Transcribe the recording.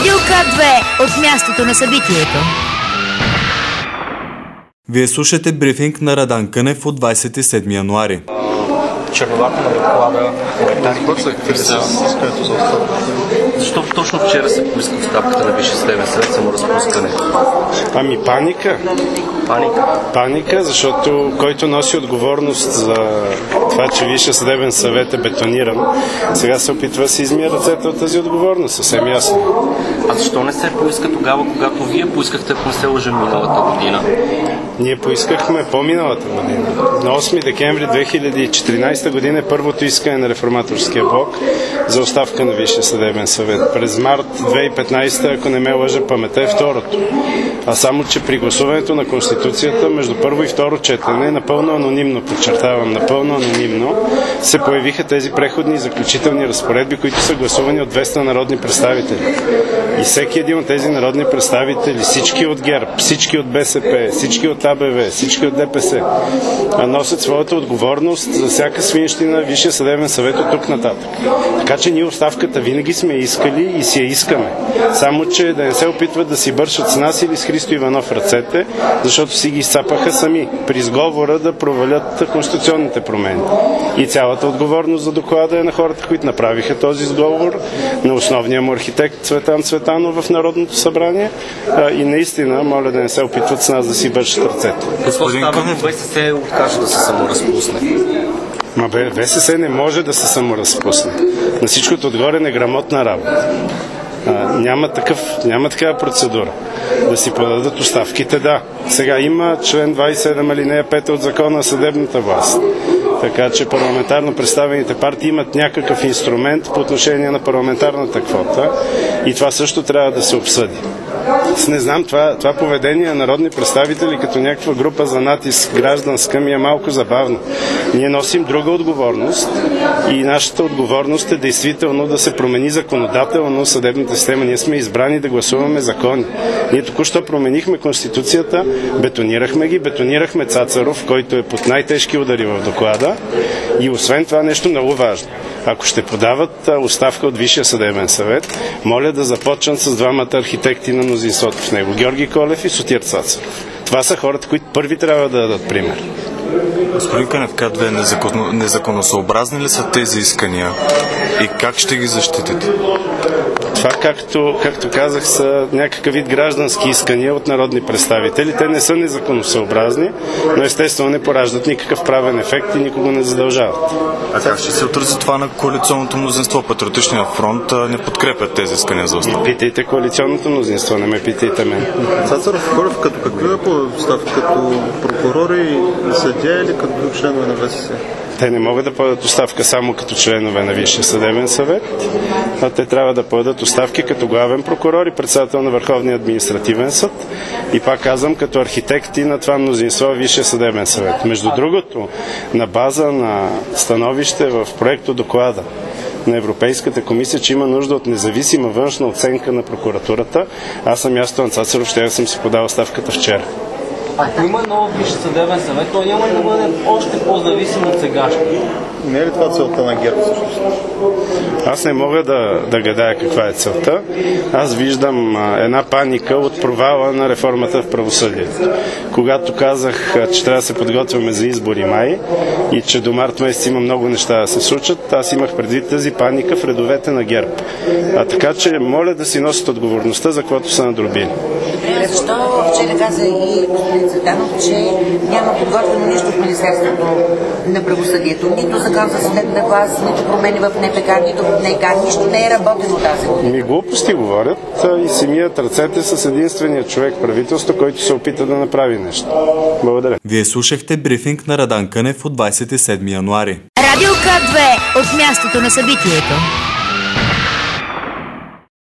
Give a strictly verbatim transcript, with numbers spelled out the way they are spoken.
Радио К две от мястото на събитието. Вие слушате брифинг на Радан Кънев от двадесет и седми януари. Черновата на доклада, коментарите са... Защо точно вчера се поиска оставката на Висшия съдебен съвет, саморазпускане? Ами паника. Паника? Паника, защото който носи отговорност за това, че Висшия съдебен съвет е бетониран, сега се опитва да се измие ръцете от тази отговорност, съвсем ясно. А защо не се поиска тогава, когато вие поискахте, ако не се лъжа, миналата година? Ние поискахме по-миналата година. На осми декември две хиляди и четиринадесета година е първото искане на Реформаторския блок за оставка на Висшия съдебен съвет. През март две хиляди и петнадесета, ако не ме лъжа паметта, е второто. А само, че при гласуването на Конституцията между първо и второ четене, напълно анонимно, подчертавам, напълно анонимно, се появиха тези преходни и заключителни разпоредби, които са гласувани от двеста народни представители. И всеки един от тези народни представители, всички от ГЕРБ, всички от БСП, всички от А Б В, всички от Д П С, носят своята отговорност за всяка свинщина на Висшия съдебен съвет от тук нататък. Така че ние оставката винаги сме искали и си я искаме. Само, че да не се опитват да си бършат с нас или с Христо Иванов ръцете, защото си ги изцапаха сами при сговора да провалят конституционните промени. И цялата отговорност за доклада е на хората, които направиха този сговор, на основния му архитект Цветан Цветанов в Народното събрание. И наистина, моля да не се опитват с нас да си бършат ръцете. Какво става, ако Б С С откаже да се саморазпусне? Ма Б С С не може да се саморазпусне. На всичкото отгоре неграмотна работа. А, няма, такъв, няма такава процедура. Да си подадат оставките, да. Сега има член двадесет и седем алинея пета от Закона на съдебната власт. Така че парламентарно представените партии имат някакъв инструмент по отношение на парламентарната квота и това също трябва да се обсъди. Аз не знам, това, това поведение на народни представители като някаква група за натиск гражданска ми е малко забавно. Ние носим друга отговорност и нашата отговорност е действително да се промени законодателно съдебната система. Ние сме избрани да гласуваме закони. Ние току-що променихме Конституцията, бетонирахме ги, бетонирахме Цацаров, който е под най-тежки удари в доклада и освен това нещо много важно. Ако ще подават оставка от Висшия съдебен съвет, моля да започнат с двамата архитекти на мнозинството в него. Георги Колев и Сотир Цацаров. Това са хората, които първи трябва да дадат пример. Господин Кънев, К две незакон... незаконосъобразни ли са тези искания и как ще ги защитите? Това, както, както казах, са някакъв вид граждански искания от народни представители. Те не са незаконосъобразни, но естествено не пораждат никакъв правен ефект и никого не задължават. А как ще се отрази това на коалиционното мнозинство? Патриотичният фронт не подкрепят тези искания за оставка. Питайте коалиционното мнозинство, не ме питайте мен. Цацаров и Колев като какви по оставка? Като прокурори, съдия или като членове на В С С? Те не могат да подадат оставка само като членове на Висшия съдебен съвет, а те трябва да подадат оставки като главен прокурор и председател на Върховния административен съд и пак казвам като архитекти на това мнозинство Висшия съдебен съвет. Между другото, на база на становище в проекто доклада на Европейската комисия, че има нужда от независима външна оценка на прокуратурата, аз съм място на Цацаров, ще съм си подал оставката вчера. Ако има нов Висш съдебен съвет, то няма ли да бъде още по-зависим от сегашния? Не е ли това целта на ГЕРБ всъщност? Аз не мога да, да гадая каква е целта. Аз виждам а, една паника от провала на реформата в правосъдието. Когато казах, а, че трябва да се подготвяме за избори май и че до март месец има много неща да се случат, аз имах предвид тази паника в редовете на ГЕРБ. А така че моля да си носят отговорността, за което са надробили. Добре, защо вчера каза и господин Цветанов, че няма подготвено нищо в Министерството на правосъдието? Нито закон за съдебната власт, нито промени в Н П К, нито в Н К, нищо не е работено тази година. Ми глупости говорят и си мият ръцете с единствения човек правителство, който се опита да направи нещо. Благодаря. Вие слушахте брифинг на Радан Кънев от двадесет и седми януари. Радио К две от мястото на събитието.